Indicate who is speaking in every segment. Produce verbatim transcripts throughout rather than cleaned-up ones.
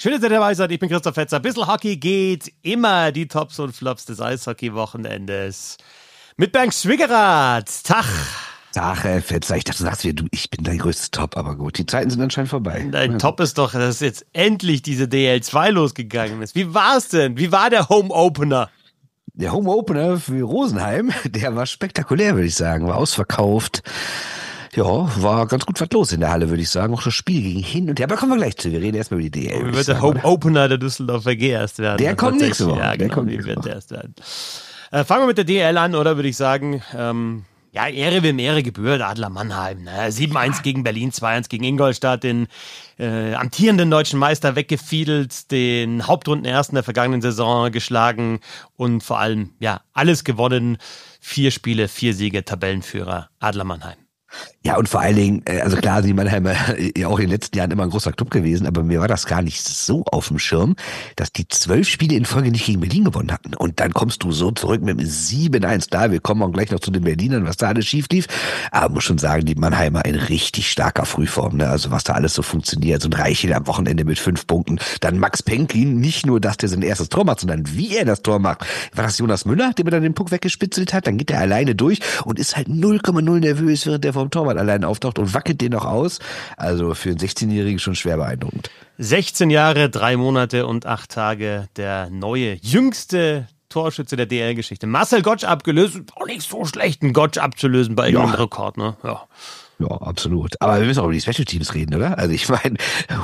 Speaker 1: Schön, dass ihr dabei seid. Ich bin Christoph Fetzer. Bissl Hockey geht immer, die Tops und Flops des Eishockey-Wochenendes. Mit Bernd Schwickerath. Tag.
Speaker 2: Tag, Herr Fetzer. Ich dachte, du sagst wieder, du, ich bin dein größtes Top. Aber gut, die Zeiten sind anscheinend vorbei.
Speaker 1: Dein
Speaker 2: ja.
Speaker 1: Top ist doch, dass jetzt endlich diese D L zwei losgegangen ist. Wie war's denn? Wie war der Home Opener?
Speaker 2: Der Home Opener für Rosenheim, der war spektakulär, würde ich sagen. War ausverkauft. Ja, war ganz gut was los in der Halle, würde ich sagen. Auch das Spiel ging hin und her. Aber kommen wir gleich zu. Wir reden erstmal über die D L.
Speaker 1: Wie wird der Home Opener der Düsseldorfer G erst werden?
Speaker 2: Der kommt nächste Woche.
Speaker 1: Ja, genau, wie wird der erst werden? Äh, fangen wir mit der D L an, oder würde ich sagen, ähm, ja, Ehre wem Ehre gebührt, Adler Mannheim. Ne? sieben eins gegen Berlin, zwei eins gegen Ingolstadt, den äh, amtierenden deutschen Meister weggefiedelt, den Hauptrundenersten der vergangenen Saison geschlagen und vor allem, ja, alles gewonnen. Vier Spiele, vier Siege, Tabellenführer, Adler Mannheim.
Speaker 2: Ja, und vor allen Dingen, also klar, sind die Mannheimer ja auch in den letzten Jahren immer ein großer Club gewesen, aber mir war das gar nicht so auf dem Schirm, dass die zwölf Spiele in Folge nicht gegen Berlin gewonnen hatten. Und dann kommst du so zurück mit einem sieben eins da. Wir kommen auch gleich noch zu den Berlinern, was da alles schief lief. Aber muss schon sagen, die Mannheimer in richtig starker Frühform, ne? Also was da alles so funktioniert. So ein Reichel am Wochenende mit fünf Punkten. Dann Max Penkin, nicht nur, dass der sein erstes Tor macht, sondern wie er das Tor macht. War das Jonas Müller, der mir dann den Puck weggespitzelt hat? Dann geht er alleine durch und ist halt null Komma null nervös, während der vom Torwart allein auftaucht und wackelt den noch aus. Also für einen sechzehnjährigen schon schwer beeindruckend.
Speaker 1: sechzehn Jahre, drei Monate und acht Tage, der neue, jüngste Torschütze der D L-Geschichte. Marcel Gottsch abgelöst, auch nicht so schlecht, einen Gottsch abzulösen bei irgendeinem ja. Rekord, ne? Ja.
Speaker 2: Ja, absolut. Aber wir müssen auch über die Special Teams reden, oder? Also ich meine,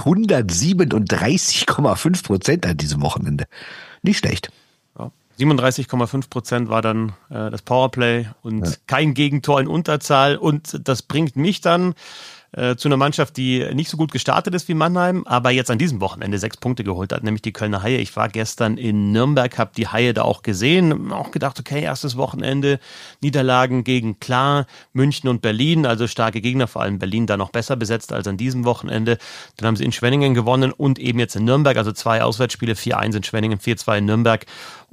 Speaker 2: hundertsiebenunddreißig Komma fünf Prozent an diesem Wochenende. Nicht schlecht.
Speaker 1: siebenunddreißig Komma fünf Prozent war dann äh, das Powerplay und ja. kein Gegentor in Unterzahl. Und das bringt mich dann äh, zu einer Mannschaft, die nicht so gut gestartet ist wie Mannheim, aber jetzt an diesem Wochenende sechs Punkte geholt hat, nämlich die Kölner Haie. Ich war gestern in Nürnberg, habe die Haie da auch gesehen, auch gedacht, okay, erstes Wochenende, Niederlagen gegen klar München und Berlin, also starke Gegner, vor allem Berlin da noch besser besetzt als an diesem Wochenende. Dann haben sie in Schwenningen gewonnen und eben jetzt in Nürnberg, also zwei Auswärtsspiele, vier eins in Schwenningen, vier zwei in Nürnberg.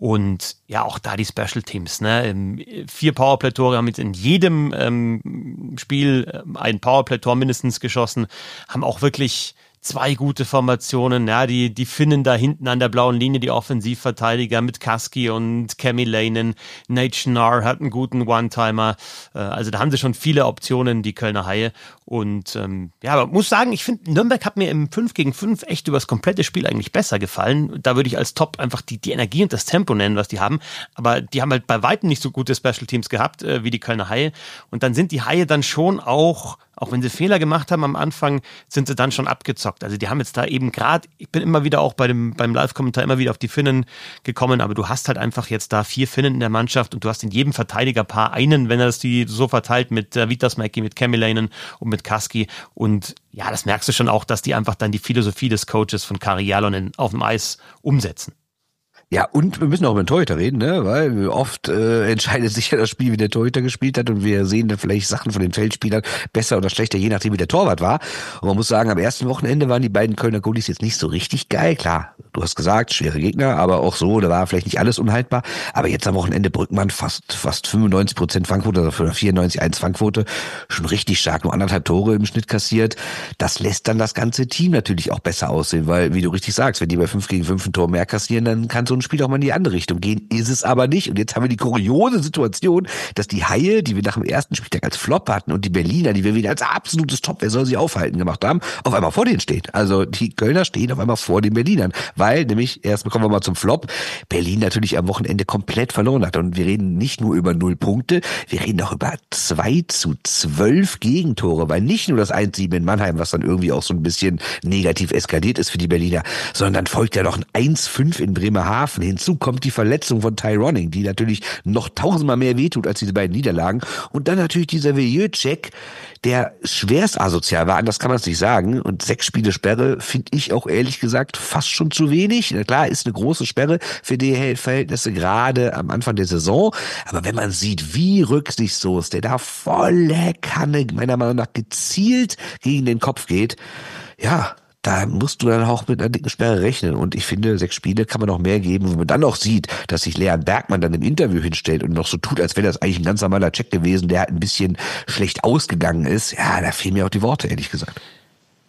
Speaker 1: Und ja, auch da die Special Teams, ne? Vier Powerplay-Tore, haben jetzt in jedem ähm, Spiel ein Powerplay-Tor mindestens geschossen, haben auch wirklich zwei gute Formationen, ja, die, die Finnen da hinten an der blauen Linie, die Offensivverteidiger mit Kaski und Cammy Lanen, Nate Schnarr hat einen guten One-Timer, also da haben sie schon viele Optionen, die Kölner Haie und ähm, ja, aber muss sagen, ich finde, Nürnberg hat mir im fünf gegen fünf echt über das komplette Spiel eigentlich besser gefallen, da würde ich als Top einfach die, die Energie und das Tempo nennen, was die haben, aber die haben halt bei weitem nicht so gute Special Teams gehabt, äh, wie die Kölner Haie und dann sind die Haie dann schon auch Auch wenn sie Fehler gemacht haben am Anfang, sind sie dann schon abgezockt. Also die haben jetzt da eben gerade, ich bin immer wieder auch bei dem beim Live-Kommentar immer wieder auf die Finnen gekommen, aber du hast halt einfach jetzt da vier Finnen in der Mannschaft und du hast in jedem Verteidigerpaar einen, wenn er das die so verteilt mit äh, Vitasmäki, mit Cammy Lanen und mit Kaski. Und ja, das merkst du schon auch, dass die einfach dann die Philosophie des Coaches von Kari Jalonen auf dem Eis umsetzen.
Speaker 2: Ja, und wir müssen auch über den Torhüter reden, ne? Weil oft äh, entscheidet sich ja das Spiel, wie der Torhüter gespielt hat und wir sehen dann vielleicht Sachen von den Feldspielern besser oder schlechter, je nachdem wie der Torwart war. Und man muss sagen, am ersten Wochenende waren die beiden Kölner Goalies jetzt nicht so richtig geil. Klar, du hast gesagt, schwere Gegner, aber auch so, da war vielleicht nicht alles unhaltbar. Aber jetzt am Wochenende Brückmann fast fast fünfundneunzig Prozent Fangquote, also vierundneunzig Komma eins Fangquote, schon richtig stark, nur anderthalb Tore im Schnitt kassiert. Das lässt dann das ganze Team natürlich auch besser aussehen, weil, wie du richtig sagst, wenn die bei fünf gegen fünf ein Tor mehr kassieren, dann kann so ein Spiel auch mal in die andere Richtung gehen, ist es aber nicht. Und jetzt haben wir die kuriose Situation, dass die Haie, die wir nach dem ersten Spieltag als Flop hatten und die Berliner, die wir wieder als absolutes Top, wer soll sie aufhalten, gemacht haben, auf einmal vor denen stehen. Also die Kölner stehen auf einmal vor den Berlinern, weil nämlich, erst kommen wir mal zum Flop, Berlin natürlich am Wochenende komplett verloren hat. Und wir reden nicht nur über null Punkte, wir reden auch über zwei zu zwölf Gegentore, weil nicht nur das eins sieben in Mannheim, was dann irgendwie auch so ein bisschen negativ eskaliert ist für die Berliner, sondern dann folgt ja noch ein eins fünf in Bremerhaven hinzu. Dazu kommt die Verletzung von Ty Ronning, die natürlich noch tausendmal mehr wehtut als diese beiden Niederlagen. Und dann natürlich dieser Vieux-Check, der schwerst asozial war, anders kann man es nicht sagen. Und sechs Spiele Sperre finde ich auch ehrlich gesagt fast schon zu wenig. Na klar, ist eine große Sperre für die Verhältnisse gerade am Anfang der Saison. Aber wenn man sieht, wie rücksichtslos der da volle Kanne meiner Meinung nach gezielt gegen den Kopf geht, ja, da musst du dann auch mit einer dicken Sperre rechnen. Und ich finde, sechs Spiele kann man noch mehr geben, wenn man dann auch sieht, dass sich Leon Bergmann dann im Interview hinstellt und noch so tut, als wäre das eigentlich ein ganz normaler Check gewesen, der halt ein bisschen schlecht ausgegangen ist. Ja, da fehlen mir auch die Worte, ehrlich gesagt.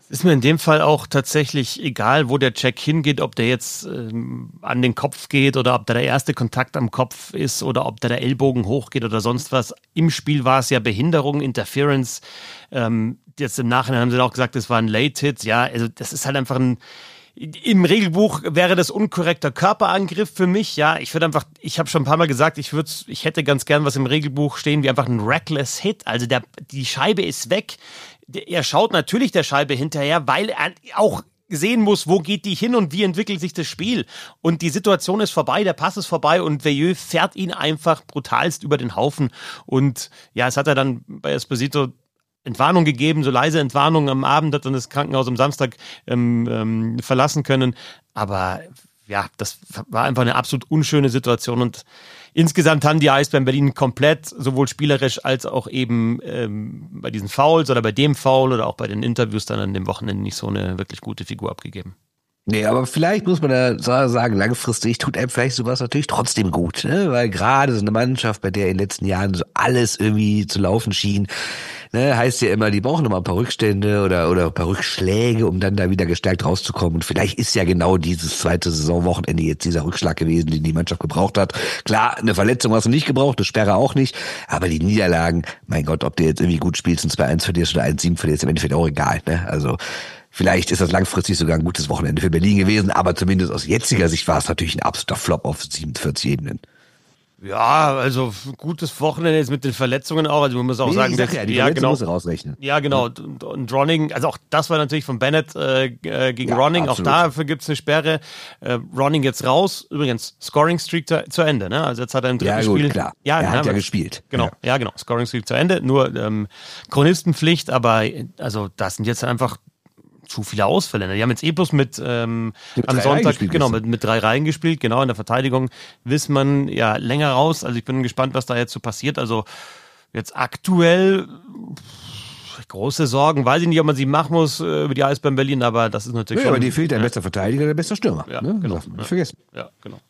Speaker 1: Ist mir in dem Fall auch tatsächlich egal, wo der Check hingeht, ob der jetzt ähm, an den Kopf geht oder ob da der erste Kontakt am Kopf ist oder ob da der Ellbogen hochgeht oder sonst was. Im Spiel war es ja Behinderung, Interference. Ähm, jetzt im Nachhinein haben sie auch gesagt, es war ein Late-Hit. Ja, also das ist halt einfach ein... Im Regelbuch wäre das unkorrekter Körperangriff für mich. Ja, ich würde einfach, ich habe schon ein paar Mal gesagt, ich würde, ich hätte ganz gern was im Regelbuch stehen wie einfach ein Reckless Hit. Also der, die Scheibe ist weg. Er schaut natürlich der Scheibe hinterher, weil er auch sehen muss, wo geht die hin und wie entwickelt sich das Spiel. Und die Situation ist vorbei, der Pass ist vorbei und Veilleux fährt ihn einfach brutalst über den Haufen. Und ja, es hat er dann bei Esposito Entwarnung gegeben, so leise Entwarnung am Abend, hat dann das Krankenhaus am Samstag ähm, ähm, verlassen können. Aber ja, das war einfach eine absolut unschöne Situation und insgesamt haben die Eisbären Berlin komplett, sowohl spielerisch als auch eben ähm, bei diesen Fouls oder bei dem Foul oder auch bei den Interviews dann an dem Wochenende nicht so eine wirklich gute Figur abgegeben.
Speaker 2: Nee, aber vielleicht muss man da sagen, langfristig tut einem vielleicht sowas natürlich trotzdem gut, ne? Weil gerade so eine Mannschaft, bei der in den letzten Jahren so alles irgendwie zu laufen schien, ne, heißt ja immer, die brauchen noch mal ein paar Rückstände oder oder ein paar Rückschläge, um dann da wieder gestärkt rauszukommen. Und vielleicht ist ja genau dieses zweite Saisonwochenende jetzt dieser Rückschlag gewesen, den die Mannschaft gebraucht hat. Klar, eine Verletzung hast du nicht gebraucht, eine Sperre auch nicht, aber die Niederlagen, mein Gott, ob du jetzt irgendwie gut spielst und zwei eins verlierst oder eins sieben verlierst, im Endeffekt auch egal, ne? Also vielleicht ist das langfristig sogar ein gutes Wochenende für Berlin gewesen, aber zumindest aus jetziger Sicht war es natürlich ein absoluter Flop auf siebenundvierzig Ebenen.
Speaker 1: Ja, also gutes Wochenende jetzt mit den Verletzungen auch. Also man muss auch nee, sagen,
Speaker 2: dass, ja, die
Speaker 1: ja, genau,
Speaker 2: muss rausrechnen.
Speaker 1: Ja, genau. Ja. Und, und Ronning, also auch das war natürlich von Bennett äh, gegen ja, Ronning. Absolut. Auch dafür gibt's eine Sperre. Äh, Ronning jetzt raus. Übrigens, Scoring Streak zu, zu Ende. Ne? Also jetzt hat er im dritten
Speaker 2: ja, gut,
Speaker 1: Spiel.
Speaker 2: Klar.
Speaker 1: Ja,
Speaker 2: er hat
Speaker 1: ne,
Speaker 2: ja gespielt.
Speaker 1: Genau, ja. ja, genau. Scoring Streak zu Ende. Nur ähm, Chronistenpflicht, aber also das sind jetzt einfach zu viele Ausfälle. Die haben jetzt eh bloß mit, ähm, mit am Sonntag genau mit, mit drei Reihen gespielt, genau in der Verteidigung Wissmann ja länger raus. Also ich bin gespannt, was da jetzt so passiert. Also jetzt aktuell große Sorgen. Weiß ich nicht, ob man sie machen muss äh, über die Eisbären Berlin, aber das ist natürlich
Speaker 2: ja,
Speaker 1: schon...
Speaker 2: aber dir fehlt der ja. beste Verteidiger, der beste Stürmer.
Speaker 1: Ja,
Speaker 2: ne?
Speaker 1: genau.
Speaker 2: Nicht ja. vergessen.
Speaker 1: Ja, genau.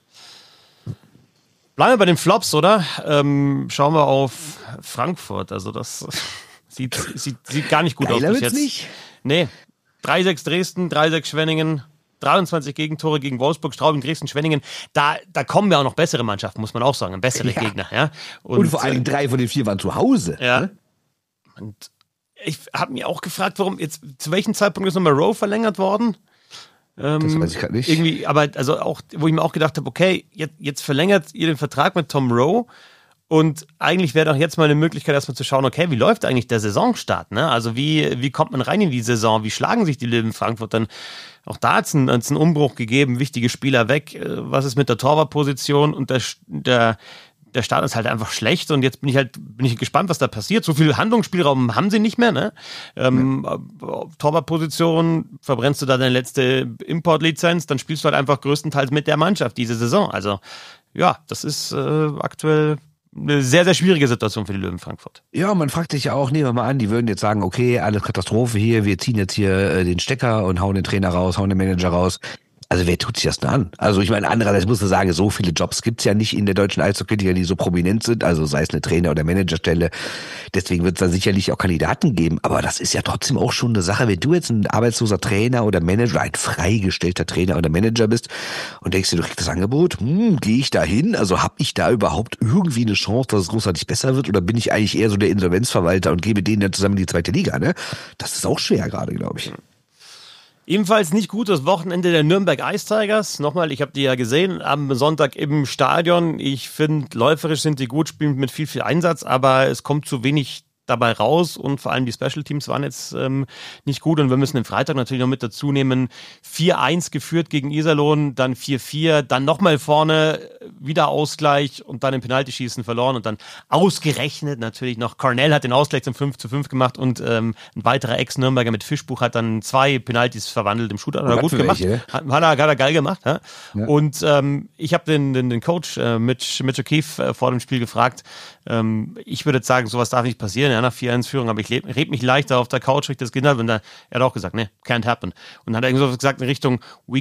Speaker 1: Bleiben wir bei den Flops, oder? Ähm, schauen wir auf Frankfurt. Also das sieht, sieht, sieht gar nicht gut
Speaker 2: Geiler
Speaker 1: aus bis jetzt.
Speaker 2: Nicht?
Speaker 1: Nee. drei sechs Dresden, drei sechs Schwenningen, dreiundzwanzig Gegentore gegen Wolfsburg, Straubing, Dresden, Schwenningen. Da, da kommen ja auch noch bessere Mannschaften, muss man auch sagen, bessere ja. Gegner. Ja?
Speaker 2: Und, und vor allen Dingen drei von den vier waren zu Hause.
Speaker 1: Ja.
Speaker 2: Ne?
Speaker 1: Und ich habe mir auch gefragt, warum jetzt, zu welchem Zeitpunkt ist nochmal Rowe verlängert worden? Ähm,
Speaker 2: das weiß ich gerade nicht.
Speaker 1: Irgendwie, aber also auch, wo ich mir auch gedacht habe, okay, jetzt, jetzt verlängert ihr den Vertrag mit Tom Rowe. Und eigentlich wäre doch jetzt mal eine Möglichkeit, erstmal zu schauen, okay, wie läuft eigentlich der Saisonstart, ne? Also wie, wie kommt man rein in die Saison? Wie schlagen sich die Löwen Frankfurt dann? Auch da hat es einen, einen Umbruch gegeben, wichtige Spieler weg. Was ist mit der Torwartposition? Und der, der, der Start ist halt einfach schlecht. Und jetzt bin ich halt, bin ich gespannt, was da passiert. So viel Handlungsspielraum haben sie nicht mehr, ne? Ähm, ja. Torwartposition, verbrennst du da deine letzte Importlizenz, dann spielst du halt einfach größtenteils mit der Mannschaft diese Saison. Also, ja, das ist äh, aktuell eine sehr, sehr schwierige Situation für die Löwen Frankfurt.
Speaker 2: Ja, man fragt sich ja auch, nehmen wir mal an, die würden jetzt sagen, okay, alles Katastrophe hier, wir ziehen jetzt hier äh, den Stecker und hauen den Trainer raus, hauen den Manager raus. Also wer tut sich das denn an? Also ich meine, andererseits muss man sagen, so viele Jobs gibt's ja nicht in der deutschen Eishockey-Liga, die so prominent sind, also sei es eine Trainer- oder Managerstelle. Deswegen wird es da sicherlich auch Kandidaten geben, aber das ist ja trotzdem auch schon eine Sache, wenn du jetzt ein arbeitsloser Trainer oder Manager, ein freigestellter Trainer oder Manager bist und denkst dir, du kriegst das Angebot, hm, gehe ich da hin? Also habe ich da überhaupt irgendwie eine Chance, dass es großartig besser wird oder bin ich eigentlich eher so der Insolvenzverwalter und gebe denen dann zusammen die zweite Liga, ne? Das ist auch schwer gerade, glaube ich.
Speaker 1: Ebenfalls nicht gut das Wochenende der Nürnberg Ice Tigers. Nochmal, ich habe die ja gesehen am Sonntag im Stadion. Ich finde, läuferisch sind die gut, spielen mit viel, viel Einsatz, aber es kommt zu wenig dabei raus und vor allem die Special Teams waren jetzt ähm, nicht gut und wir müssen den Freitag natürlich noch mit dazu nehmen. vier eins geführt gegen Iserlohn, dann vier vier, dann nochmal vorne, wieder Ausgleich und dann im Penaltyschießen verloren und dann ausgerechnet natürlich noch Cornell hat den Ausgleich zum fünf zu fünf gemacht und ähm, ein weiterer Ex-Nürnberger mit Fischbuch hat dann zwei Penaltys verwandelt im Shootout. Hat er gut gemacht. Welche, hat, hat, er, hat er geil gemacht. Ja? Ja. Und ähm, ich habe den, den, den Coach äh, Mitch, Mitch O'Keefe äh, vor dem Spiel gefragt, ähm, ich würde jetzt sagen, sowas darf nicht passieren, ja, nach vier eins Führung, aber ich lebe red mich leichter auf der Couch, wenn ich das Kind habe. Und da, er hat auch gesagt, ne, can't happen. Und dann hat er irgendwie so gesagt in Richtung, we got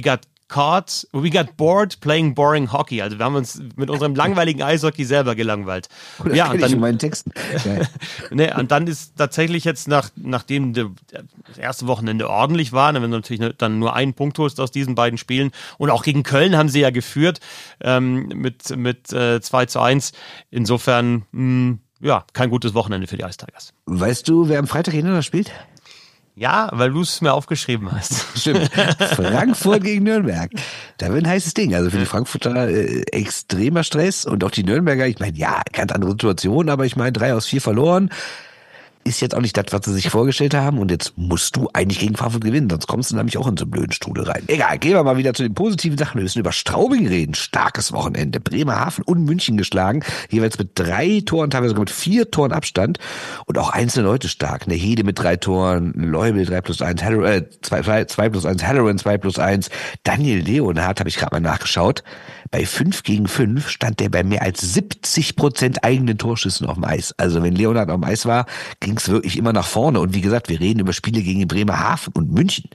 Speaker 1: caught, we got bored playing boring hockey. Also wir haben uns mit unserem langweiligen Eishockey selber gelangweilt.
Speaker 2: Das
Speaker 1: ja, und dann,
Speaker 2: ich in meinen Texten.
Speaker 1: ne, und dann ist tatsächlich jetzt nach, nachdem de, das erste Wochenende ordentlich war, wenn du natürlich dann nur einen Punkt holst aus diesen beiden Spielen und auch gegen Köln haben sie ja geführt ähm, mit, mit äh, zwei zu eins. Insofern, mh, ja, kein gutes Wochenende für die Ice Tigers.
Speaker 2: Weißt du, wer am Freitag gegeneinander spielt?
Speaker 1: Ja, weil du es mir aufgeschrieben hast.
Speaker 2: Stimmt. Frankfurt gegen Nürnberg. Da wird ein heißes Ding. Also für die Frankfurter äh, extremer Stress und auch die Nürnberger, ich meine, ja, ganz andere Situation, aber ich meine, drei aus vier verloren. Ist jetzt auch nicht das, was sie sich vorgestellt haben und jetzt musst du eigentlich gegen Frankfurt gewinnen, sonst kommst du nämlich auch in so einen blöden Strudel rein. Egal, gehen wir mal wieder zu den positiven Sachen. Wir müssen über Straubing reden. Starkes Wochenende. Bremerhaven und München geschlagen, jeweils mit drei Toren, teilweise sogar mit vier Toren Abstand und auch einzelne Leute stark. Eine Hede mit drei Toren, Leubel drei plus eins, Halloran, äh, zwei plus eins, Halloran zwei plus eins, Daniel Leonhardt, habe ich gerade mal nachgeschaut. Bei fünf gegen fünf stand der bei mehr als siebzig Prozent eigenen Torschüssen auf dem Eis. Also wenn Leonhardt auf dem Eis war, ging es wirklich immer nach vorne. Und wie gesagt, wir reden über Spiele gegen Bremerhaven und München.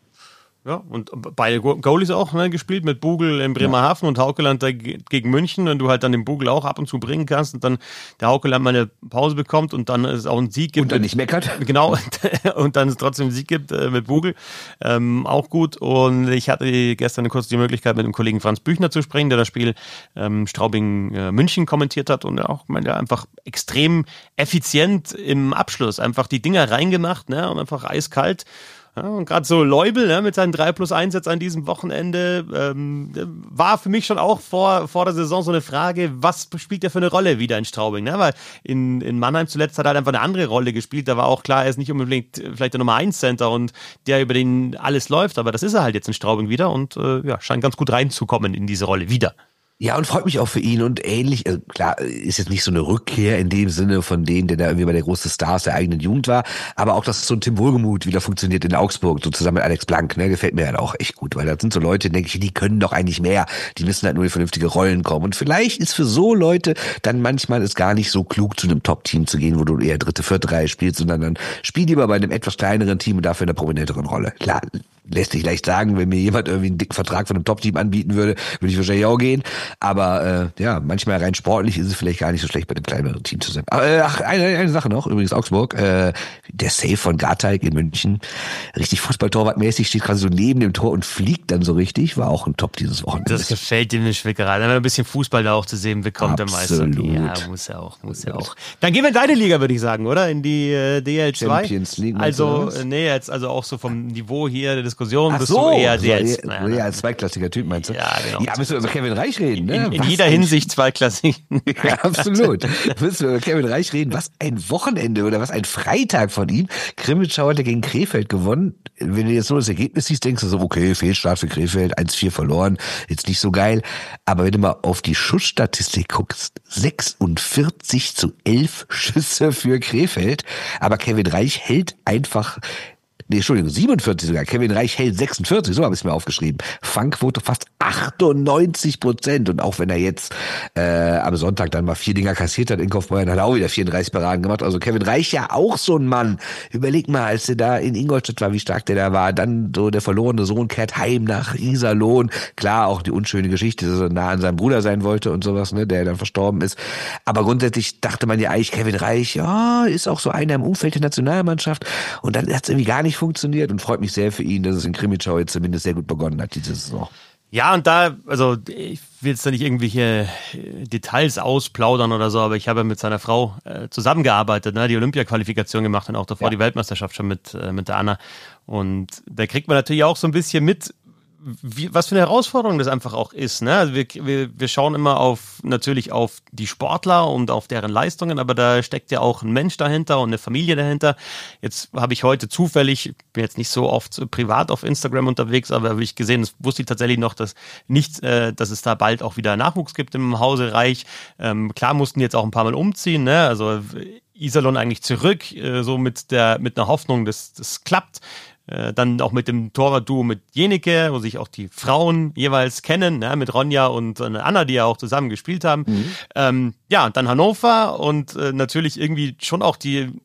Speaker 1: Ja, und beide Goalies auch ne, gespielt mit Bugel in Bremerhaven ja. und Haukeland gegen München. Wenn du halt dann den Bugel auch ab und zu bringen kannst und dann der Haukeland mal eine Pause bekommt und dann es auch einen Sieg gibt.
Speaker 2: Und dann nicht meckert.
Speaker 1: Genau, und dann es trotzdem einen Sieg gibt äh, mit Bugel. Ähm, auch gut. Und ich hatte gestern kurz die Möglichkeit, mit dem Kollegen Franz Büchner zu sprechen, der das Spiel ähm, Straubing-München äh, kommentiert hat und auch meine, ja, einfach extrem effizient im Abschluss. Einfach die Dinger reingemacht ne, und einfach eiskalt. Ja, und gerade so Leubel ne, mit seinen drei plus eins jetzt an diesem Wochenende ähm, war für mich schon auch vor, vor der Saison so eine Frage, was spielt der für eine Rolle wieder in Straubing? Ne? Weil in, in Mannheim zuletzt hat er halt einfach eine andere Rolle gespielt. Da war auch klar, er ist nicht unbedingt vielleicht der Nummer eins Center und der, über den alles läuft. Aber das ist er halt jetzt in Straubing wieder und äh, ja, scheint ganz gut reinzukommen in diese Rolle wieder.
Speaker 2: Ja, und freut mich auch für ihn und ähnlich, also klar, ist jetzt nicht so eine Rückkehr in dem Sinne von denen, der da irgendwie bei der große Star aus der eigenen Jugend war, aber auch, dass so ein Tim Wohlgemuth wieder funktioniert in Augsburg, so zusammen mit Alex Blank, ne, gefällt mir halt auch echt gut, weil das sind so Leute, denke ich, die können doch eigentlich mehr, die müssen halt nur in vernünftige Rollen kommen und vielleicht ist für so Leute dann manchmal ist gar nicht so klug, zu einem Top-Team zu gehen, wo du eher dritte, vierte Reihe spielst, sondern dann spiel lieber bei einem etwas kleineren Team und dafür in einer prominenteren Rolle. Klar, lässt sich leicht sagen, wenn mir jemand irgendwie einen dicken Vertrag von einem Top-Team anbieten würde, würde ich wahrscheinlich auch gehen. Aber äh, ja, manchmal rein sportlich ist es vielleicht gar nicht so schlecht, bei dem kleineren Team zu sein. Aber, äh, ach, eine, eine Sache noch, übrigens Augsburg, äh, der Save von Garteig in München, richtig Fußballtorwartmäßig, steht gerade so neben dem Tor und fliegt dann so richtig, war auch ein Top dieses Wochenende.
Speaker 1: Das gefällt dem nicht gerade, wenn man ein bisschen Fußball da auch zu sehen bekommt, der Meister. Ja, muss ja auch, muss ja auch. Dann gehen wir in deine Liga, würde ich sagen, oder? In die äh, D L zwei.
Speaker 2: Champions League.
Speaker 1: Also, äh, nee, jetzt also auch so vom Niveau hier der Diskussion
Speaker 2: Ach
Speaker 1: bist
Speaker 2: so,
Speaker 1: du eher
Speaker 2: so,
Speaker 1: der
Speaker 2: eher,
Speaker 1: jetzt. Naja,
Speaker 2: eher als zweiklassiger Typ, meinst du?
Speaker 1: Ja, genau.
Speaker 2: Ja, müssen wir über Kevin Reich reden, ne?
Speaker 1: In, in jeder Hinsicht zweiklassig.
Speaker 2: Ja, absolut. Müssen wir über Kevin Reich reden. Was ein Wochenende oder was ein Freitag von ihm. Krimitschau hat gegen Krefeld gewonnen. Wenn du jetzt nur das Ergebnis siehst, denkst du so, okay, Fehlstart für Krefeld, eins vier verloren, jetzt nicht so geil. Aber wenn du mal auf die Schussstatistik guckst, sechsundvierzig zu elf Schüsse für Krefeld. Aber Kevin Reich hält einfach... Nee, Entschuldigung, siebenundvierzig sogar. Kevin Reich hält sechsundvierzig, so habe ich es mir aufgeschrieben. Fangquote fast achtundneunzig Prozent. Und auch wenn er jetzt äh, am Sonntag dann mal vier Dinger kassiert hat in Kaufbeuren, hat er auch wieder vierunddreißig Paraden gemacht. Also Kevin Reich ja auch so ein Mann. Überleg mal, als er da in Ingolstadt war, wie stark der da war. Dann so der verlorene Sohn kehrt heim nach Iserlohn. Klar, auch die unschöne Geschichte, dass er nah an seinem Bruder sein wollte und sowas, ne, der dann verstorben ist. Aber grundsätzlich dachte man ja eigentlich, Kevin Reich, ja, ist auch so einer im Umfeld der Nationalmannschaft. Und dann hat es irgendwie gar nicht funktioniert und freut mich sehr für ihn, dass es in Krimitschau jetzt zumindest sehr gut begonnen hat, diese Saison.
Speaker 1: Ja, und da, also ich will jetzt da nicht irgendwelche Details ausplaudern oder so, aber ich habe mit seiner Frau äh, zusammengearbeitet, ne, die Olympia-Qualifikation gemacht und auch davor ja. die Weltmeisterschaft schon mit, äh, mit der Anna. Und da kriegt man natürlich auch so ein bisschen mit, wie, was für eine Herausforderung das einfach auch ist. Ne? Also wir, wir, wir schauen immer auf natürlich auf die Sportler und auf deren Leistungen, aber da steckt ja auch ein Mensch dahinter und eine Familie dahinter. Jetzt habe ich heute zufällig, bin jetzt nicht so oft privat auf Instagram unterwegs, aber habe ich gesehen, das wusste ich tatsächlich noch, dass nicht, äh, dass es da bald auch wieder Nachwuchs gibt im Hause Reich. Ähm, klar mussten die jetzt auch ein paar Mal umziehen, ne? Also Iserlohn eigentlich zurück, äh, so mit der mit einer Hoffnung, dass das klappt. Äh, dann auch mit dem Torwart-Duo mit Jenike, wo sich auch die Frauen jeweils kennen, ne, mit Ronja und äh, Anna, die ja auch zusammen gespielt haben. Mhm. Ähm, ja, und dann Hannover und äh, natürlich irgendwie schon auch die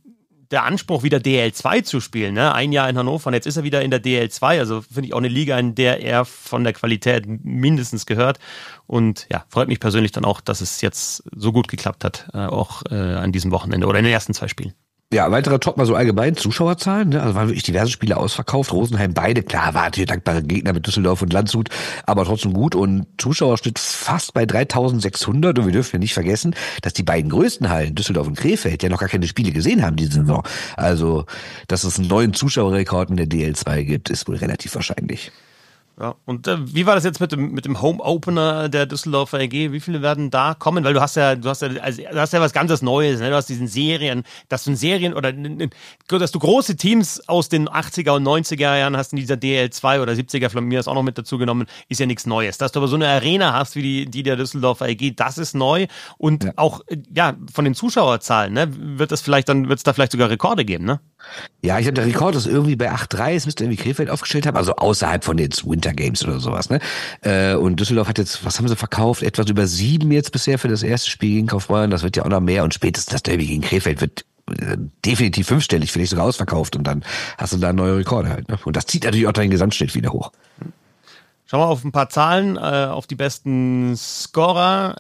Speaker 1: der Anspruch, wieder D L zwei zu spielen. Ne? Ein Jahr in Hannover und jetzt ist er wieder in der D L zwei. Also finde ich auch eine Liga, in der er von der Qualität mindestens gehört. Und ja, freut mich persönlich dann auch, dass es jetzt so gut geklappt hat, äh, auch äh, an diesem Wochenende oder in den ersten zwei Spielen.
Speaker 2: Ja, weiterer Top mal so allgemein, Zuschauerzahlen, ne? Also waren wirklich diverse Spiele ausverkauft. Rosenheim beide, klar, war natürlich dankbare Gegner mit Düsseldorf und Landshut, aber trotzdem gut. Und Zuschauerschnitt fast bei dreitausendsechshundert. Und wir dürfen ja nicht vergessen, dass die beiden größten Hallen, Düsseldorf und Krefeld, ja noch gar keine Spiele gesehen haben diese Saison. Also, dass es einen neuen Zuschauerrekord in der D L zwei gibt, ist wohl relativ wahrscheinlich.
Speaker 1: Ja, und äh, wie war das jetzt mit dem mit dem Home Opener der Düsseldorfer E G? Wie viele werden da kommen? Weil du hast ja du hast ja also, du hast ja was ganzes Neues, ne? Du hast diesen Serien, dass du in Serien oder dass du große Teams aus den achtziger und neunziger Jahren hast in dieser D L zwei oder siebziger, von mir ist auch noch mit dazu genommen, ist ja nichts Neues. Dass du aber so eine Arena hast wie die die der Düsseldorfer E G, das ist neu und ja. auch ja von den Zuschauerzahlen, ne? Wird das vielleicht dann wird es da vielleicht sogar Rekorde geben, ne?
Speaker 2: Ja, ich habe der Rekord ist irgendwie bei acht drei, es müsste irgendwie Krefeld aufgestellt haben, also außerhalb von den Winter Games oder sowas, ne? Äh, und Düsseldorf hat jetzt, was haben sie verkauft? Etwas über sieben jetzt bisher für das erste Spiel gegen Kaufbeuren, das wird ja auch noch mehr und spätestens das Derby gegen Krefeld wird äh, definitiv fünfstellig, vielleicht sogar ausverkauft und dann hast du da neue Rekorde halt, ne? Und das zieht natürlich auch deinen Gesamtschnitt wieder hoch.
Speaker 1: Schauen wir auf ein paar Zahlen, äh, auf die besten Scorer.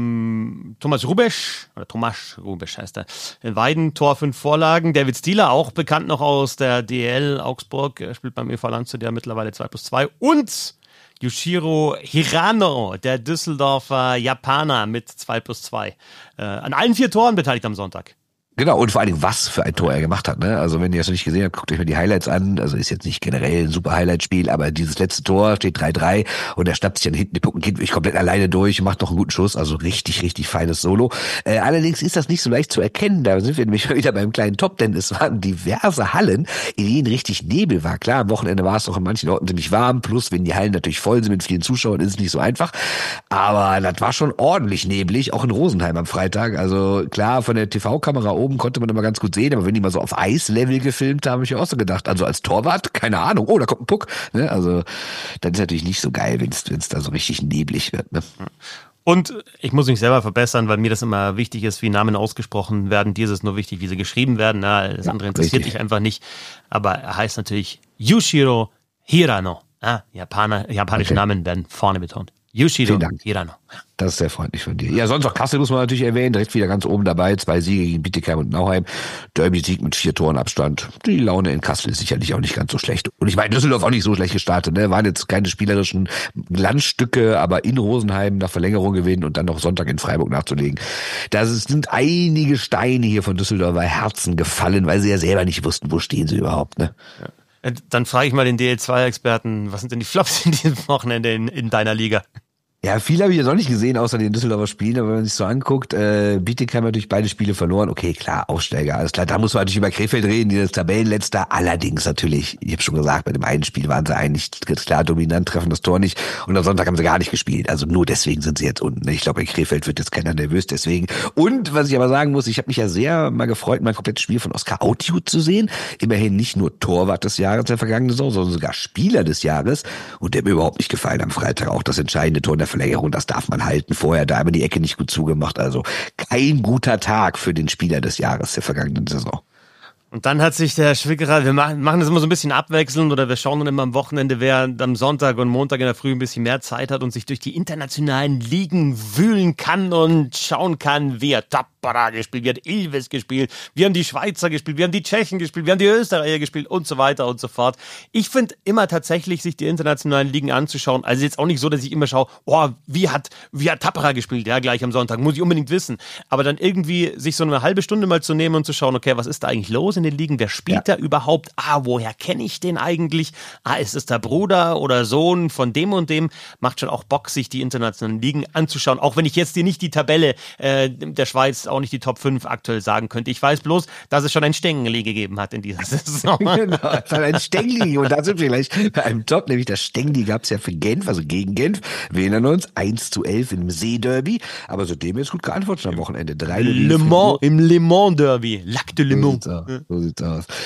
Speaker 1: Ähm, Thomas Rubesch, oder Tomasz Rubesch heißt er, in Weiden, Tor, fünf Vorlagen. David Stieler, auch bekannt noch aus der D L Augsburg, er spielt beim E V Landshut, der mittlerweile zwei plus zwei. Und Yushiro Hirano, der Düsseldorfer Japaner mit zwei plus zwei. Äh, an allen vier Toren beteiligt am Sonntag.
Speaker 2: Genau, und vor allen Dingen, was für ein Tor er gemacht hat, ne? Also wenn ihr das noch nicht gesehen habt, guckt euch mal die Highlights an. Also ist jetzt nicht generell ein super Highlight-Spiel, aber dieses letzte Tor steht drei drei und er schnappt sich dann hinten die Pucken, geht wirklich komplett alleine durch, macht noch einen guten Schuss, also richtig, richtig feines Solo. Äh, allerdings ist das nicht so leicht zu erkennen, da sind wir nämlich wieder beim kleinen Top, denn es waren diverse Hallen, in denen richtig Nebel war. Klar, am Wochenende war es auch an manchen Orten ziemlich warm, plus wenn die Hallen natürlich voll sind mit vielen Zuschauern, ist es nicht so einfach. Aber das war schon ordentlich neblig, auch in Rosenheim am Freitag. Also klar, von der T V-Kamera oben konnte man immer ganz gut sehen, aber wenn die mal so auf Eislevel gefilmt haben, habe ich auch so gedacht, also als Torwart, keine Ahnung, oh, da kommt ein Puck. Ne? Also das ist natürlich nicht so geil, wenn es da so richtig neblig wird. Ne?
Speaker 1: Und ich muss mich selber verbessern, weil mir das immer wichtig ist, wie Namen ausgesprochen werden. Dir ist es nur wichtig, wie sie geschrieben werden. Na, das ja, andere interessiert richtig. dich einfach nicht. Aber er heißt natürlich Yushiro Hirano. Ah, Japaner, japanische okay. Namen werden vorne betont. Yushiro Hirano.
Speaker 2: Das ist sehr freundlich von dir. Ja, sonst auch Kassel muss man natürlich erwähnen, direkt wieder ganz oben dabei, zwei Siege gegen Bietigheim und Nauheim, Derby-Sieg mit vier Toren Abstand. Die Laune in Kassel ist sicherlich auch nicht ganz so schlecht. Und ich meine, Düsseldorf auch nicht so schlecht gestartet, ne? Waren jetzt keine spielerischen Glanzstücke, aber in Rosenheim nach Verlängerung gewinnen und dann noch Sonntag in Freiburg nachzulegen. Da sind einige Steine hier von Düsseldorfer Herzen gefallen, weil sie ja selber nicht wussten, wo stehen sie überhaupt, ne?
Speaker 1: Ja. Dann frage ich mal den D L zwei Experten, was sind denn die Flops in diesem Wochenende in, in deiner Liga?
Speaker 2: Ja, viel habe ich jetzt noch nicht gesehen, außer den Düsseldorfer Spielen, aber wenn man sich so anguckt, äh, Bietigheim hat natürlich beide Spiele verloren. Okay, klar, Aufsteiger, alles klar. Da muss man natürlich über Krefeld reden, die das Tabellenletzter. Allerdings natürlich, ich habe schon gesagt, bei dem einen Spiel waren sie eigentlich klar dominant, treffen das Tor nicht. Und am Sonntag haben sie gar nicht gespielt. Also nur deswegen sind sie jetzt unten. Ich glaube, bei Krefeld wird jetzt keiner nervös deswegen. Und was ich aber sagen muss, ich habe mich ja sehr mal gefreut, mein komplettes Spiel von Oskar Authiut zu sehen. Immerhin nicht nur Torwart des Jahres der vergangenen Saison, sondern sogar Spieler des Jahres. Und der hat mir überhaupt nicht gefallen am Freitag. Auch das entscheidende Tor in der Verlängerung, das darf man halten. Vorher da aber die Ecke nicht gut zugemacht. Also kein guter Tag für den Spieler des Jahres der vergangenen Saison.
Speaker 1: Und dann hat sich der Schwickerer, wir machen, machen das immer so ein bisschen abwechselnd oder wir schauen dann immer am Wochenende, wer am Sonntag und Montag in der Früh ein bisschen mehr Zeit hat und sich durch die internationalen Ligen wühlen kann und schauen kann, wer Tappara gespielt, wie hat Ilves gespielt, wie haben die Schweizer gespielt, wie haben die Tschechen gespielt, wie haben die Österreicher gespielt und so weiter und so fort. Ich finde immer tatsächlich, sich die internationalen Ligen anzuschauen, also jetzt auch nicht so, dass ich immer schaue, oh, wie hat, wie hat Tappara gespielt, ja, gleich am Sonntag, muss ich unbedingt wissen. Aber dann irgendwie sich so eine halbe Stunde mal zu nehmen und zu schauen, okay, was ist da eigentlich los in den Ligen, wer spielt ja. da überhaupt? Ah, woher kenne ich den eigentlich? Ah, ist es der Bruder oder Sohn von dem und dem? Macht schon auch Bock, sich die internationalen Ligen anzuschauen, auch wenn ich jetzt dir nicht die Tabelle äh, der Schweiz, auch nicht die Top fünf aktuell sagen könnte. Ich weiß bloß, dass es schon ein Stengeli gegeben hat in dieser Saison.
Speaker 2: Genau, es hat ein Stengeli und da sind wir gleich bei einem Top, nämlich das Stengeli gab es ja für Genf, also gegen Genf. Wir erinnern uns, eins zu elf im Seederby, aber seitdem ist gut geantwortet am Wochenende. Drei
Speaker 1: Le Mans, im Le Mans Derby, Lac de Le Mans.
Speaker 2: So sieht's aus. So sieht's aus.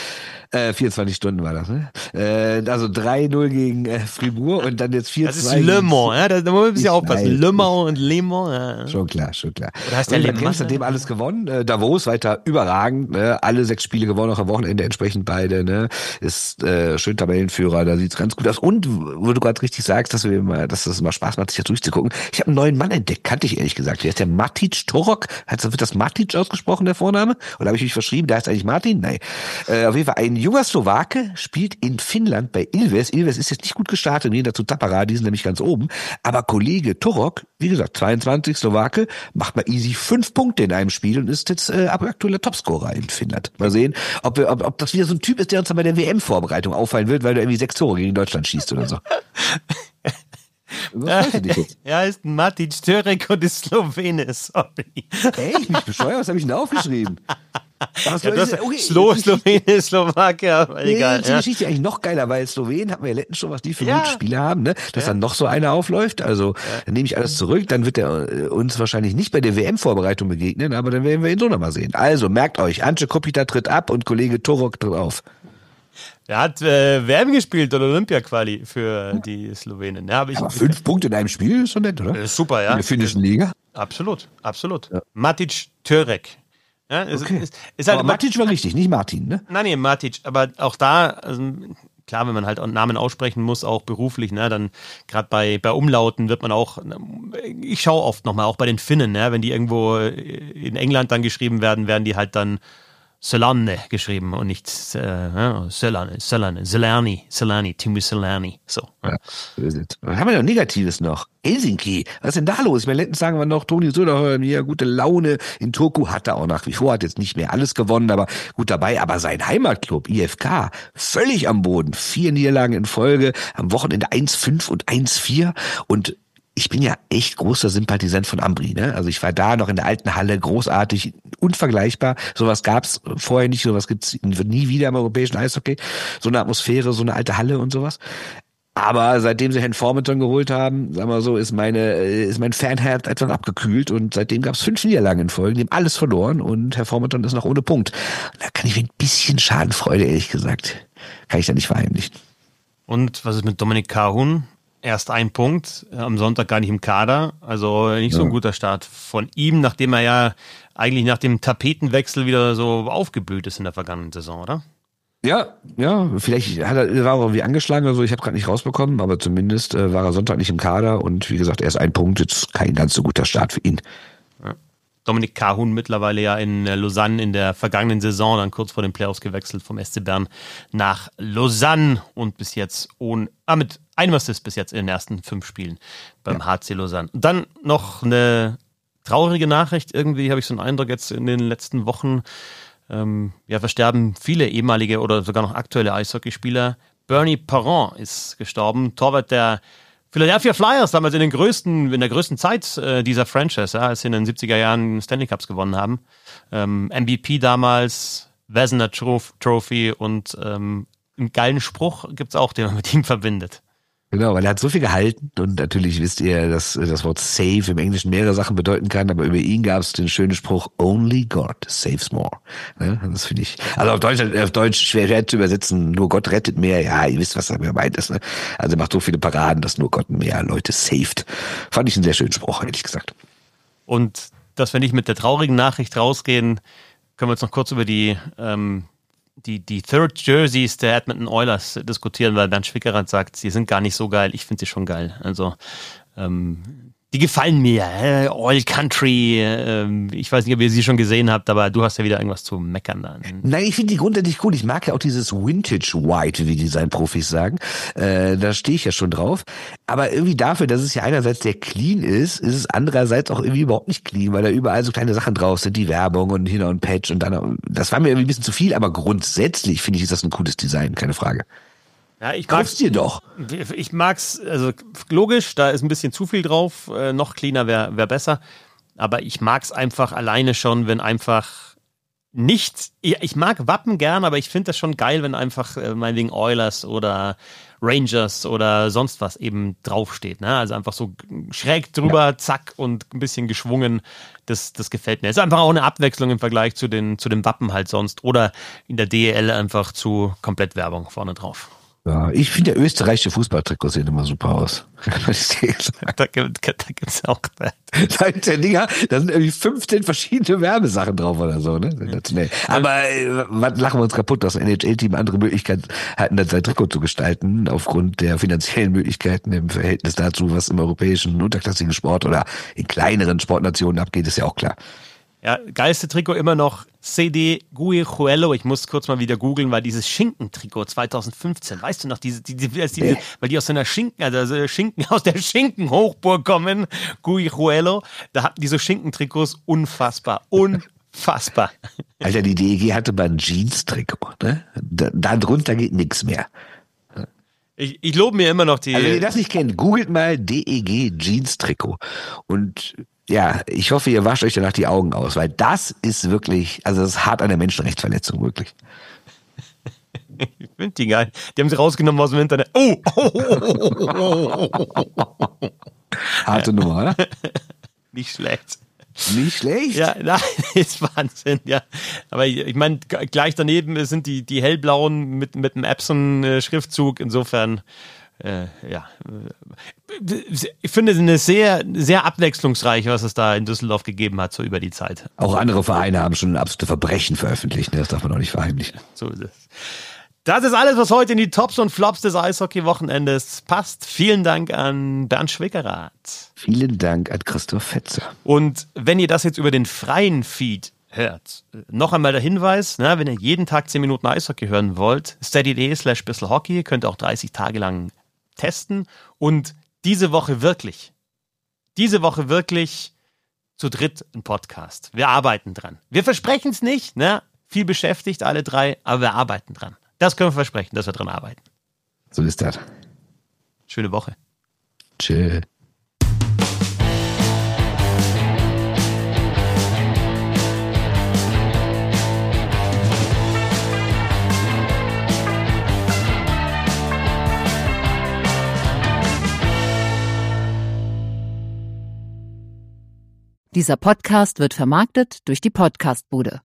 Speaker 2: Äh, vierundzwanzig Stunden war das, ne? Äh, also drei null gegen äh, Fribourg und dann jetzt vier zwei.
Speaker 1: Das ist Le Mans, ja? Da, da muss man ein bisschen aufpassen.
Speaker 2: Weiß,
Speaker 1: Le Mans und Le Mans. Ja.
Speaker 2: Schon klar, schon klar.
Speaker 1: Oder heißt der
Speaker 2: und
Speaker 1: Le
Speaker 2: dann
Speaker 1: Mans?
Speaker 2: seitdem alles gewonnen. Äh, Davos weiter überragend, ne? Alle sechs Spiele gewonnen, auch am Wochenende entsprechend beide, ne? Ist äh, schön Tabellenführer, da sieht's ganz gut aus. Und wo du gerade richtig sagst, dass wir mal, dass das immer Spaß macht, sich da durchzugucken. Ich habe einen neuen Mann entdeckt, kannte ich ehrlich gesagt. Der ist der Matic Torok. Wird das Matic ausgesprochen, der Vorname? Oder habe ich mich verschrieben? Der heißt eigentlich Martin? Nein. Äh, auf jeden Fall ein junger Slowake, spielt in Finnland bei Ilves. Ilves ist jetzt nicht gut gestartet, im Gegensatz zu Tappara, die sind nämlich ganz oben. Aber Kollege Torok, wie gesagt, zweiundzwanzig, Slowake, macht mal easy fünf Punkte in einem Spiel und ist jetzt äh, aktueller Topscorer in Finnland. Mal sehen, ob, wir, ob, ob das wieder so ein Typ ist, der uns dann bei der W M-Vorbereitung auffallen wird, weil der irgendwie sechs Tore gegen Deutschland schießt oder so. Was weißt du dich jetzt?
Speaker 1: Er heißt Matic Törek und ist Slowene, sorry.
Speaker 2: Ey, ich bin bescheuert, was habe ich denn da aufgeschrieben?
Speaker 1: Ja, das okay, Slo Slowene, Slowakei, aber
Speaker 2: nee,
Speaker 1: egal.
Speaker 2: Die
Speaker 1: ja.
Speaker 2: Geschichte eigentlich noch geiler, weil Slowenien hatten wir ja letztens schon, was die für
Speaker 1: ja.
Speaker 2: gute Spieler haben, ne? Dass ja. dann noch so einer aufläuft. Also ja. dann nehme ich alles zurück, dann wird er uns wahrscheinlich nicht bei der W M-Vorbereitung begegnen, aber dann werden wir ihn so nochmal sehen. Also merkt euch, Ance Kopita tritt ab und Kollege Torok tritt auf.
Speaker 1: Er hat äh, W M gespielt oder Olympia-Quali für die Slowenen. Ja, aber ich,
Speaker 2: aber fünf Punkte in einem Spiel ist schon nett, oder?
Speaker 1: Ist super, ja.
Speaker 2: In der finnischen Liga?
Speaker 1: Absolut, absolut.
Speaker 2: Ja.
Speaker 1: Matic Törek. Ja, ist,
Speaker 2: okay.
Speaker 1: ist, ist halt
Speaker 2: aber Matic war richtig, nicht Martin, ne?
Speaker 1: Nein, nee, Matic. Aber auch da, also, klar, wenn man halt Namen aussprechen muss, auch beruflich, ne, dann gerade bei, bei Umlauten wird man auch, ich schaue oft nochmal, auch bei den Finnen, ne, wenn die irgendwo in England dann geschrieben werden, werden die halt dann Solane geschrieben und nicht äh, Solane, Solane, Solani, Solani, Timo Solani. So. Ja.
Speaker 2: Was haben wir noch Negatives noch? Helsinki, was ist denn da los? Ich meine, letztens sagen wir noch, Toni Söderholm, hier gute Laune in Turku, hat er auch nach wie vor, hat jetzt nicht mehr alles gewonnen, aber gut dabei. Aber sein Heimatclub, I F K, völlig am Boden. Vier Niederlagen in Folge, am Wochenende eins fünf und eins vier und ich bin ja echt großer Sympathisant von Ambri, ne? Also ich war da noch in der alten Halle, großartig, unvergleichbar. Sowas gab's vorher nicht, sowas gibt's nie wieder im europäischen Eishockey. So eine Atmosphäre, so eine alte Halle und sowas. Aber seitdem sie Herrn Formenton geholt haben, sagen wir so, ist meine, ist mein Fanherz etwas abgekühlt und seitdem gab's fünf Niederlagen in Folge, die haben alles verloren und Herr Formenton ist noch ohne Punkt. Da kann ich mir ein bisschen Schadenfreude, ehrlich gesagt, kann ich da nicht verheimlichen.
Speaker 1: Und was ist mit Dominik Kahun? Erst ein Punkt, am Sonntag gar nicht im Kader, also nicht so ein guter Start von ihm, nachdem er ja eigentlich nach dem Tapetenwechsel wieder so aufgeblüht ist in der vergangenen Saison, oder?
Speaker 2: Ja, ja, vielleicht hat er, war er irgendwie angeschlagen oder so, ich habe gerade nicht rausbekommen, aber zumindest äh, war er Sonntag nicht im Kader und wie gesagt, erst ein Punkt, jetzt kein ganz so guter Start für ihn.
Speaker 1: Ja. Dominik Kahun mittlerweile ja in Lausanne in der vergangenen Saison, dann kurz vor den Playoffs gewechselt vom S C Bern nach Lausanne und bis jetzt ohne, ah, mit einem Assist bis jetzt in den ersten fünf Spielen beim ja. H C Lausanne. Und dann noch eine traurige Nachricht, irgendwie habe ich so einen Eindruck jetzt in den letzten Wochen, ähm, ja, versterben viele ehemalige oder sogar noch aktuelle Eishockeyspieler. Bernie Parent ist gestorben, Torwart der Philadelphia Flyers, damals in den größten, in der größten Zeit äh, dieser Franchise, ja, als sie in den siebziger Jahren Stanley Cups gewonnen haben. Ähm, M V P damals, Vezina Trophy und ähm, einen geilen Spruch gibt's auch, den man mit ihm verbindet.
Speaker 2: Genau, weil er hat so viel gehalten und natürlich wisst ihr, dass das Wort Save im Englischen mehrere Sachen bedeuten kann, aber über ihn gab es den schönen Spruch Only God saves more. Ne? Das finde ich, also auf Deutsch, auf Deutsch schwer, schwer zu übersetzen, nur Gott rettet mehr, ja, ihr wisst, was er gemeint ist. Ne? Also er macht so viele Paraden, dass nur Gott mehr Leute saved. Fand ich einen sehr schönen Spruch, ehrlich gesagt.
Speaker 1: Und dass wir nicht mit der traurigen Nachricht rausgehen, können wir jetzt noch kurz über die ähm, die, die Third Jerseys der Edmonton Oilers diskutieren, weil Bernd Schwickerath sagt, sie sind gar nicht so geil. Ich finde sie schon geil. Also ähm, die gefallen mir. Äh, All Country. Äh, ich weiß nicht, ob ihr sie schon gesehen habt, aber du hast ja wieder irgendwas zu meckern da.
Speaker 2: Nein, ich finde die grundsätzlich cool. Ich mag ja auch dieses Vintage White, wie die Designprofis sagen. Äh, da stehe ich ja schon drauf. Aber irgendwie dafür, dass es ja einerseits sehr clean ist, ist es andererseits auch irgendwie überhaupt nicht clean, weil da überall so kleine Sachen drauf sind, die Werbung und hier noch ein Patch und dann, das war mir irgendwie ein bisschen zu viel, aber grundsätzlich finde ich, ist das ein cooles Design, keine Frage.
Speaker 1: Ja, ich mag's
Speaker 2: dir doch.
Speaker 1: Ich mag's, also logisch, da ist ein bisschen zu viel drauf, äh, noch cleaner wäre wär besser, aber ich mag's einfach alleine schon, wenn einfach nicht, ich mag Wappen gern, aber ich finde das schon geil, wenn einfach äh, meinetwegen Oilers oder Rangers oder sonst was eben draufsteht. Ne? Also einfach so schräg drüber, ja. Zack und ein bisschen geschwungen. Das, das gefällt mir. Ist einfach auch eine Abwechslung im Vergleich zu den, zu den Wappen halt sonst. Oder in der D E L einfach zu Komplettwerbung vorne drauf.
Speaker 2: Ja, ich finde, der österreichische Fußballtrikot sieht immer super aus.
Speaker 1: da gibt es auch.
Speaker 2: Der Dinger, da sind irgendwie fünfzehn verschiedene Werbesachen drauf oder so, ne? Sensationell. Aber äh, was lachen wir uns kaputt, dass das N H L-Team andere Möglichkeiten hatten, das sein Trikot zu gestalten, aufgrund der finanziellen Möglichkeiten im Verhältnis dazu, was im europäischen unterklassigen Sport oder in kleineren Sportnationen abgeht, ist ja auch klar.
Speaker 1: Ja, geilste Trikot immer noch C D Guijuelo. Ich muss kurz mal wieder googeln, weil dieses Schinken-Trikot zwanzig fünfzehn, weißt du noch, diese, die, die, die, weil die aus so einer Schinken, also Schinken, aus der Schinken-Hochburg kommen, Guijuelo, da hatten die so Schinken-Trikots unfassbar, unfassbar.
Speaker 2: Alter, die D E G hatte mal ein Jeans-Trikot, ne? Da, da drunter geht nichts mehr.
Speaker 1: Ich, ich lobe mir immer noch die...
Speaker 2: Also wenn ihr das nicht kennt, googelt mal D E G Jeans-Trikot und ja, ich hoffe, ihr wascht euch danach die Augen aus, weil das ist wirklich, also das ist hart an der Menschenrechtsverletzung, wirklich.
Speaker 1: Ich finde die geil. Die haben sie rausgenommen aus dem Internet. Oh!
Speaker 2: Harte Nummer, oder?
Speaker 1: Nicht schlecht.
Speaker 2: Nicht schlecht?
Speaker 1: Ja, nein, ist Wahnsinn, ja. Aber ich, ich meine, gleich daneben sind die, die hellblauen mit, mit dem Epson-Schriftzug. Insofern, äh, ja. Ich finde es eine sehr, sehr abwechslungsreich, was es da in Düsseldorf gegeben hat, so über die Zeit.
Speaker 2: Auch andere Vereine haben schon absolute Verbrechen veröffentlicht, ne? Das darf man auch nicht verheimlichen.
Speaker 1: So ist es. Das ist alles, was heute in die Tops und Flops des Eishockey-Wochenendes passt. Vielen Dank an Bernd Schwickerath.
Speaker 2: Vielen Dank an Christoph Fetzer.
Speaker 1: Und wenn ihr das jetzt über den freien Feed hört, noch einmal der Hinweis, na, wenn ihr jeden Tag zehn Minuten Eishockey hören wollt, steady.de slash bisselhockey, könnt ihr auch dreißig Tage lang testen und diese Woche wirklich, diese Woche wirklich zu dritt ein Podcast. Wir arbeiten dran. Wir versprechen es nicht, ne? Viel beschäftigt, alle drei, aber wir arbeiten dran. Das können wir versprechen, dass wir dran arbeiten.
Speaker 2: So ist das.
Speaker 1: Schöne Woche.
Speaker 2: Tschö.
Speaker 3: Dieser Podcast wird vermarktet durch die Podcastbude.